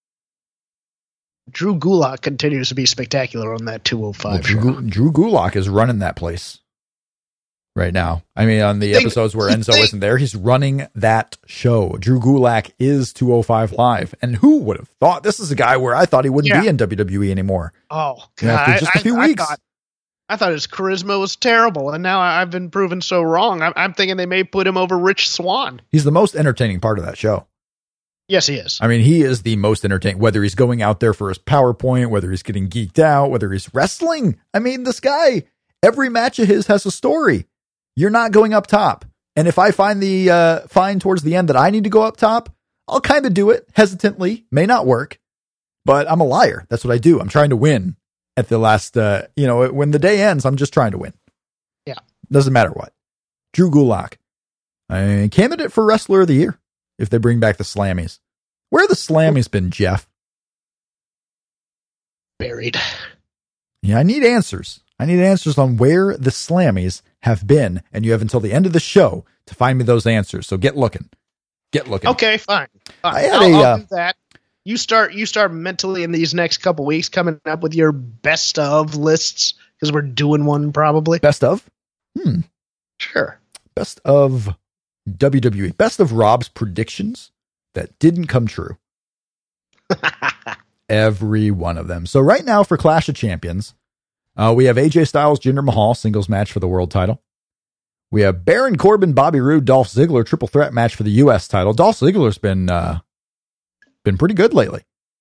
Drew Gulak continues to be spectacular on that two oh five Well, Drew, show. Gu- Drew Gulak is running that place right now. I mean, on the Think- episodes where Enzo think- isn't there, he's running that show. Drew Gulak is two oh five Live. And who would have thought? This is a guy where I thought he wouldn't Yeah. be in W W E anymore. Oh, You know, God. after just a I- few I, weeks. I thought, I thought his charisma was terrible, and now I- I've been proven so wrong. I'm, I'm thinking they may put him over Rich Swann. He's the most entertaining part of that show. Yes, he is. I mean, he is the most entertaining, whether he's going out there for his PowerPoint, whether he's getting geeked out, whether he's wrestling. I mean, this guy, every match of his has a story. You're not going up top. And if I find the, uh, find towards the end that I need to go up top, I'll kind of do it hesitantly, may not work, but I'm a liar. That's what I do. I'm trying to win at the last, uh, you know, when the day ends, I'm just trying to win. Yeah. Doesn't matter what. Drew Gulak, a candidate for Wrestler of the Year. if they bring back the Slammies. Where have the Slammies been, Jeff? Buried. Yeah, I need answers. I need answers on where the Slammies have been, and you have until the end of the show to find me those answers. So get looking. Get looking. Okay, fine. fine. I had I'll, a, I'll uh, do that. You start. You start mentally in these next couple weeks coming up with your best of lists because we're doing one probably. Best of? Hmm. Sure. Best of W W E. Best of Rob's predictions that didn't come true. Every one of them. So right now for Clash of Champions, uh, we have A J Styles, Jinder Mahal, singles match for the world title. We have Baron Corbin, Bobby Roode, Dolph Ziggler, triple threat match for the U S title. Dolph Ziggler's been uh, been pretty good lately.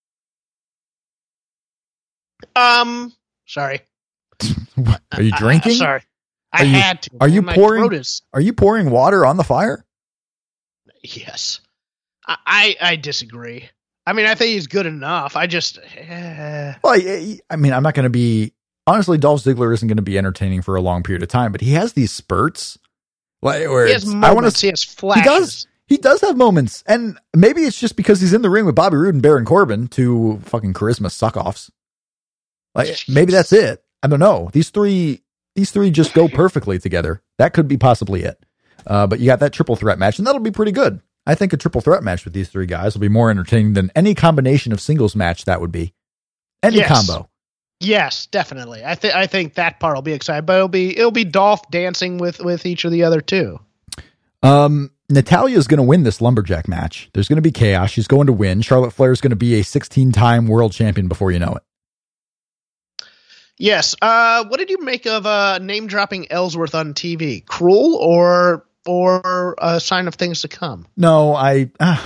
Um, sorry. Are you drinking? Uh, sorry, I Are you- had to. are you My pouring- throat is- Are you pouring water on the fire? Yes, I, I I disagree. I mean, I think he's good enough. I just, eh. Well, I, I mean, I'm not going to be, honestly, Dolph Ziggler isn't going to be entertaining for a long period of time, but he has these spurts. Like, where he has it's- moments. I want to he has flashes. He does. He does have moments. And maybe it's just because he's in the ring with Bobby Roode and Baron Corbin, two fucking charisma suck-offs. Like, maybe that's it. I don't know. These three, these three just go perfectly together. That could be possibly it. Uh, but you got that triple threat match, and that'll be pretty good. I think a triple threat match with these three guys will be more entertaining than any combination of singles match that would be. Any Yes. combo. Yes, definitely. I think I think that part will be exciting, but it'll be it'll be Dolph dancing with with each of the other two. Um, Natalia's going to win this lumberjack match. There's going to be chaos. She's going to win. Charlotte Flair is going to be a sixteen-time world champion before you know it. Yes. Uh, what did you make of uh, name dropping Ellsworth on T V? Cruel or or a sign of things to come? No, I. Uh,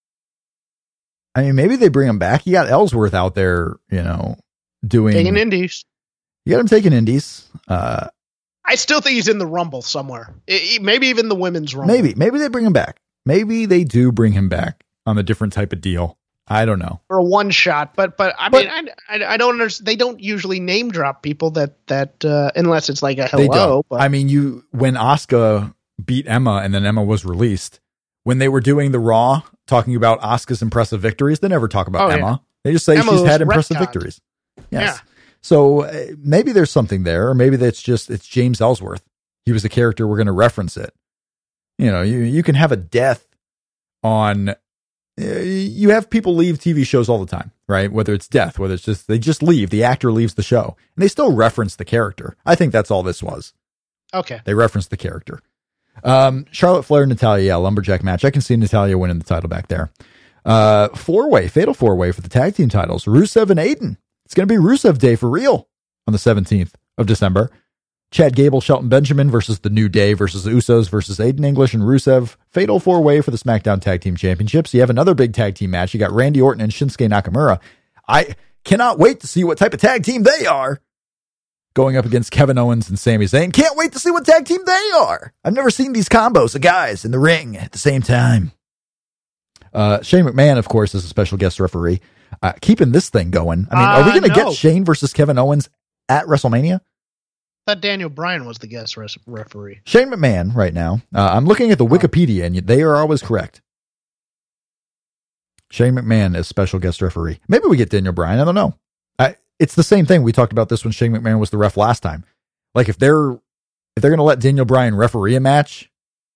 I mean, maybe they bring him back. You got Ellsworth out there, you know, doing. Taking indies. You got him taking indies. Uh, I still think he's in the Rumble somewhere. I- I- maybe even the women's Rumble. maybe, maybe they bring him back. Maybe they do bring him back on a different type of deal. I don't know. for a one shot. But but I But- mean, I, I I don't understand. They don't usually name drop people that that uh, unless it's like a They hello. don't. But I mean, you when Asuka beat Emma and then Emma was released, when they were doing the Raw talking about Asuka's impressive victories, they never talk about Oh, Emma. yeah. They just say Emma she's was had impressive retconned. victories. Yes. Yeah. So uh, maybe there's something there, or maybe that's just it's James Ellsworth. He was a character. We're going to reference it. You know, you you can have a death on. Uh, you have people leave T V shows all the time, right? Whether it's death, whether it's just they just leave. The actor leaves the show, and they still reference the character. I think that's all this was. okay. They referenced the character. Um, Charlotte Flair, Natalya, yeah, lumberjack match. I can see Natalya winning the title back there. Uh, four way, fatal four way for the tag team titles. Rusev and Aiden. It's going to be Rusev Day for real on the seventeenth of December. Chad Gable, Shelton Benjamin versus the New Day versus the Usos versus Aiden English and Rusev. Fatal four way for the SmackDown Tag Team Championships. You have another big tag team match. You got Randy Orton and Shinsuke Nakamura. I cannot wait to see what type of tag team they are. Going up against Kevin Owens and Sami Zayn. Can't wait to see what tag team they are. I've never seen these combos of guys in the ring at the same time. Uh, Shane McMahon, of course, is a special guest referee. Uh, keeping this thing going. I mean, are we Uh, going to no. get Shane versus Kevin Owens at WrestleMania? I thought Daniel Bryan was the guest res- referee. Shane McMahon right now. Uh, I'm looking at the Wikipedia, and they are always correct. Shane McMahon is special guest referee. Maybe we get Daniel Bryan. I don't know. I, it's the same thing. We talked about this when Shane McMahon was the ref last time. Like if they're if they're going to let Daniel Bryan referee a match,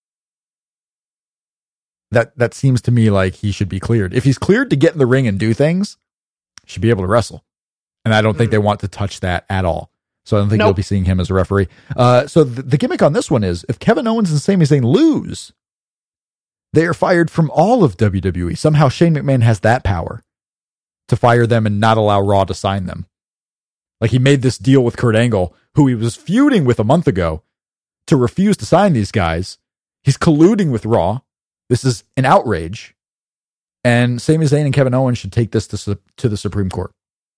that that seems to me like he should be cleared. If he's cleared to get in the ring and do things, he should be able to wrestle. And I don't think they want to touch that at all. So I don't think Nope. you'll be seeing him as a referee. Uh, so the, the gimmick on this one is if Kevin Owens and Sami Zayn lose, they are fired from all of W W E. Somehow Shane McMahon has that power to fire them and not allow Raw to sign them. Like he made this deal with Kurt Angle, who he was feuding with a month ago, to refuse to sign these guys. He's colluding with Raw. This is an outrage. And Sami Zayn and Kevin Owens should take this to, su- to the Supreme Court.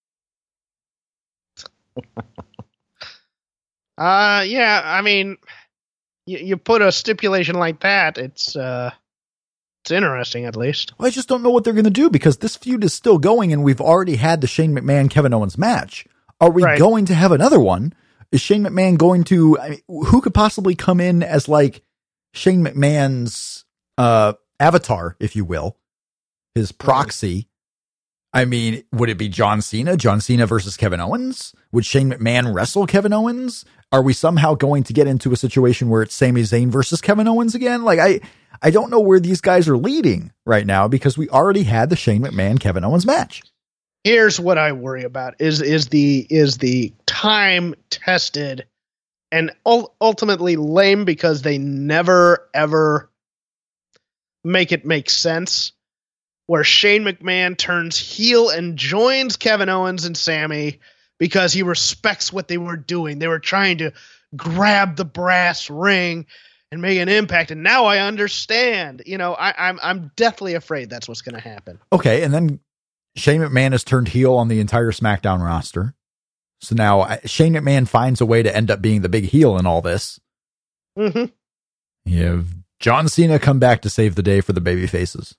Uh, yeah. I mean, you, you put a stipulation like that, it's uh, it's interesting at least. Well, I just don't know what they're going to do because this feud is still going and we've already had the Shane McMahon Kevin Owens match. Are we Right. going to have another one? Is Shane McMahon going to, I mean, who could possibly come in as like Shane McMahon's uh, avatar, if you will, his proxy. I mean, would it be John Cena? John Cena versus Kevin Owens? Would Shane McMahon wrestle Kevin Owens? Are we somehow going to get into a situation where it's Sami Zayn versus Kevin Owens again? Like, I, I don't know where these guys are leading right now because we already had the Shane McMahon Kevin Owens match. Here's what I worry about is is the is the time tested and ul- ultimately lame because they never ever make it make sense. Where Shane McMahon turns heel and joins Kevin Owens and Sami because he respects what they were doing. They were trying to grab the brass ring and make an impact. And now I understand. You know, I, I'm I'm deathly afraid that's what's going to happen. Okay, and then Shane McMahon has turned heel on the entire SmackDown roster. So now Shane McMahon finds a way to end up being the big heel in all this. Mm-hmm. You have John Cena come back to save the day for the baby faces.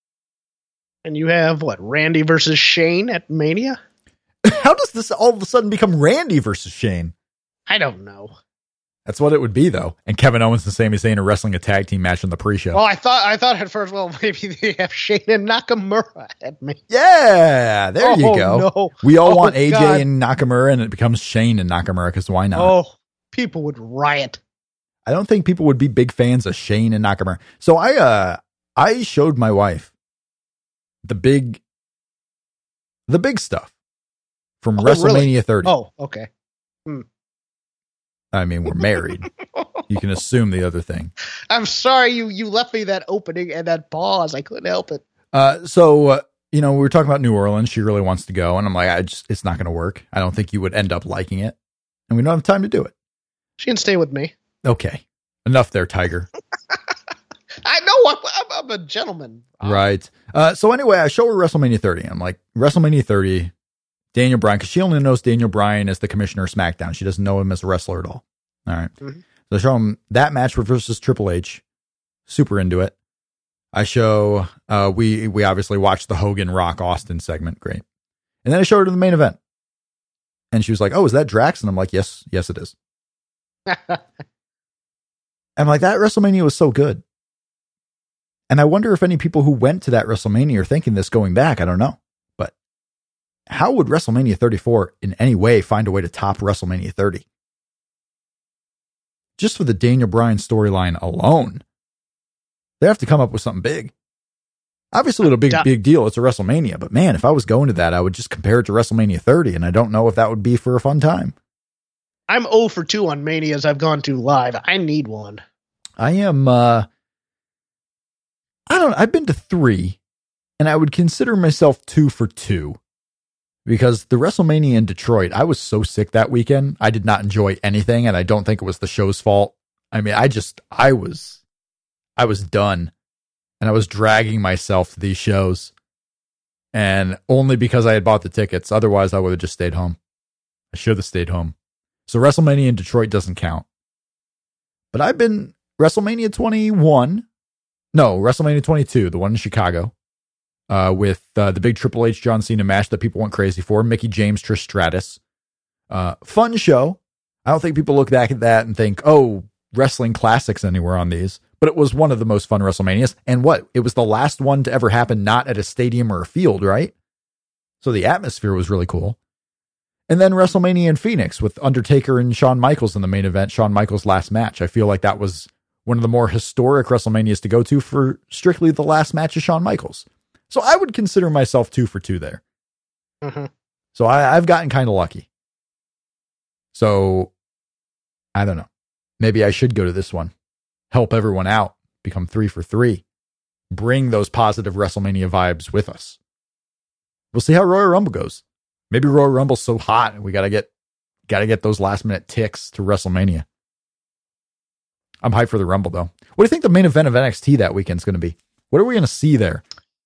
And you have, what, Randy versus Shane at Mania? How does this all of a sudden become Randy versus Shane? I don't know. That's what it would be, though. And Kevin Owens and Sami Zayn are wrestling a tag team match in the pre-show. Well, I thought I thought at first, well, maybe they have Shane and Nakamura at Mania. Yeah, there oh, you go. No. We all oh, want A J God. and Nakamura, and it becomes Shane and Nakamura, because why not? Oh, people would riot. I don't think people would be big fans of Shane and Nakamura. So I, uh, I showed my wife the big, the big stuff from Oh, WrestleMania really? thirty. Oh, okay. Hmm. I mean, we're married. You can assume the other thing. I'm sorry you you left me that opening and that pause. I couldn't help it. Uh, so, uh, you know, we were talking about New Orleans. She really wants to go. And I'm like, I just, it's not going to work. I don't think you would end up liking it. And we don't have time to do it. She can stay with me. Okay. Enough there, Tiger. I know. I'm, I'm, I'm a gentleman. Right. Uh, so anyway, I show her WrestleMania thirty. I'm like, WrestleMania thirty, Daniel Bryan, because she only knows Daniel Bryan as the commissioner of SmackDown. She doesn't know him as a wrestler at all. All right. Mm-hmm. So I show him that match versus Triple H. Super into it. I show, uh, we, we obviously watched the Hogan Rock Austin segment. Great. And then I showed her the main event. And she was like, oh, is that Drax? And I'm like, yes, yes, it is. I'm like, that WrestleMania was so good. And I wonder if any people who went to that WrestleMania are thinking this going back. I don't know. But how would WrestleMania thirty-four in any way find a way to top WrestleMania thirty? Just for the Daniel Bryan storyline alone, they have to come up with something big. Obviously, it's a big, big deal. It's a WrestleMania. But man, if I was going to that, I would just compare it to WrestleMania thirty. And I don't know if that would be for a fun time. I'm zero for two on Manias I've gone to live. I need one. I am, uh, I don't know. I've been to three, and I would consider myself two for two because the WrestleMania in Detroit, I was so sick that weekend. I did not enjoy anything, and I don't think it was the show's fault. I mean, I just, I was, I was done, and I was dragging myself to these shows, and only because I had bought the tickets. Otherwise, I would have just stayed home. I should have stayed home. So WrestleMania in Detroit doesn't count. But I've been WrestleMania twenty-one. No, WrestleMania twenty-two, the one in Chicago, uh, with uh, the big Triple H John Cena match that people went crazy for. Mickie James, Trish Stratus. Uh, fun show. I don't think people look back at that and think, oh, wrestling classics anywhere on these. But it was one of the most fun WrestleManias. And what? It was the last one to ever happen not at a stadium or a field, right? So the atmosphere was really cool. And then WrestleMania in Phoenix with Undertaker and Shawn Michaels in the main event, Shawn Michaels' last match. I feel like that was one of the more historic WrestleManias to go to for strictly the last match of Shawn Michaels. So I would consider myself two for two there. Mm-hmm. So I, I've gotten kind of lucky. So I don't know. Maybe I should go to this one. Help everyone out. Become three for three. Bring those positive WrestleMania vibes with us. We'll see how Royal Rumble goes. Maybe Royal Rumble's so hot and we gotta get gotta get those last minute ticks to WrestleMania. I'm hyped for the Rumble though. What do you think the main event of N X T that weekend's gonna be? What are we gonna see there?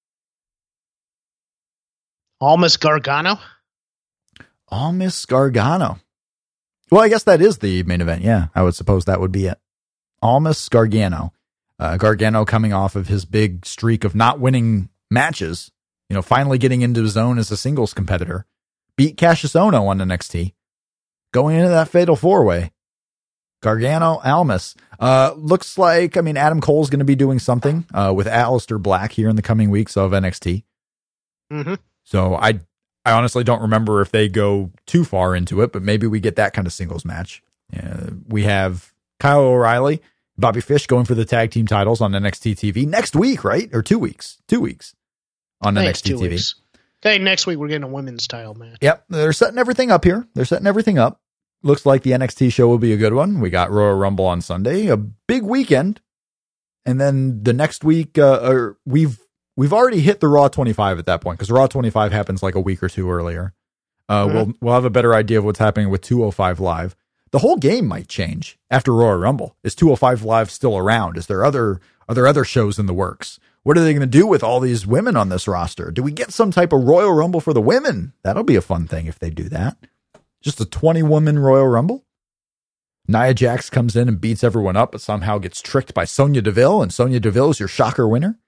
Almas Gargano? Almas Gargano. Well, I guess that is the main event. Yeah, I would suppose that would be it. Almas Gargano. Uh, Gargano coming off of his big streak of not winning matches. You know, finally getting into his own as a singles competitor. Beat Cassius Ohno on N X T. Going into that fatal four-way. Gargano, Almas. Uh, looks like, I mean, Adam Cole's going to be doing something uh, with Aleister Black here in the coming weeks of N X T. Mm-hmm. So I, I honestly don't remember if they go too far into it, but maybe we get that kind of singles match. Uh, we have Kyle O'Reilly, Bobby Fish going for the tag team titles on N X T T V next week, right? Or two weeks, two weeks on N X T T V. Weeks. Okay, next week we're getting a women's title match. Yep, they're setting everything up here. They're setting everything up. Looks like the N X T show will be a good one. We got Royal Rumble on Sunday, a big weekend, and then the next week, uh, or we've we've already hit the Raw twenty-five at that point because Raw twenty-five happens like a week or two earlier. Uh, mm-hmm. We'll we'll have a better idea of what's happening with two oh five Live. The whole game might change after Royal Rumble. Is two oh five Live still around? Is there other are there other shows in the works? What are they going to do with all these women on this roster? Do we get some type of Royal Rumble for the women? That'll be a fun thing if they do that. Just a twenty-woman Royal Rumble? Nia Jax comes in and beats everyone up, but somehow gets tricked by Sonya Deville, and Sonya Deville is your shocker winner?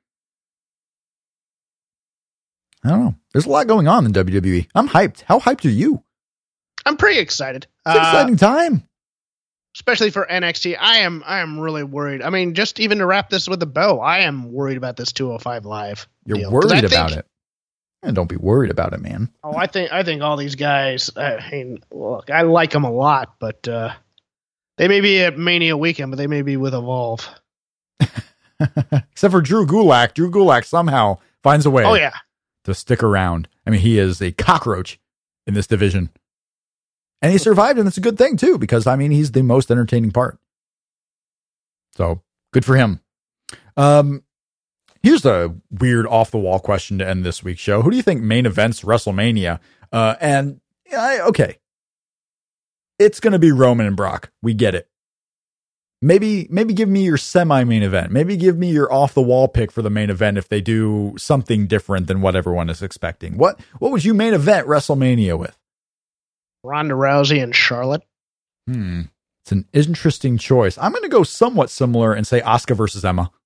I don't know. There's a lot going on in W W E. I'm hyped. How hyped are you? I'm pretty excited. It's an exciting uh, time. Especially for N X T. I am I am really worried. I mean, just even to wrap this with a bow, I am worried about this two oh five Live. You're deal. worried think, about it. And don't be worried about it, man. Oh, I think I think all these guys. I mean, look, I like them a lot, but uh, they may be at Mania weekend, but they may be with Evolve. Except for Drew Gulak. Drew Gulak somehow finds a way. Oh yeah. To stick around. I mean, he is a cockroach in this division. And he survived, and it's a good thing, too, because, I mean, he's the most entertaining part. So, good for him. Um, here's a weird off-the-wall question to end this week's show. Who do you think main events WrestleMania? Uh, and, I, okay. It's going to be Roman and Brock. We get it. Maybe maybe give me your semi-main event. Maybe give me your off-the-wall pick for the main event if they do something different than what everyone is expecting. What what would you main event WrestleMania with? Ronda Rousey and Charlotte. Hmm. It's an interesting choice. I'm going to go somewhat similar and say Asuka versus Emma.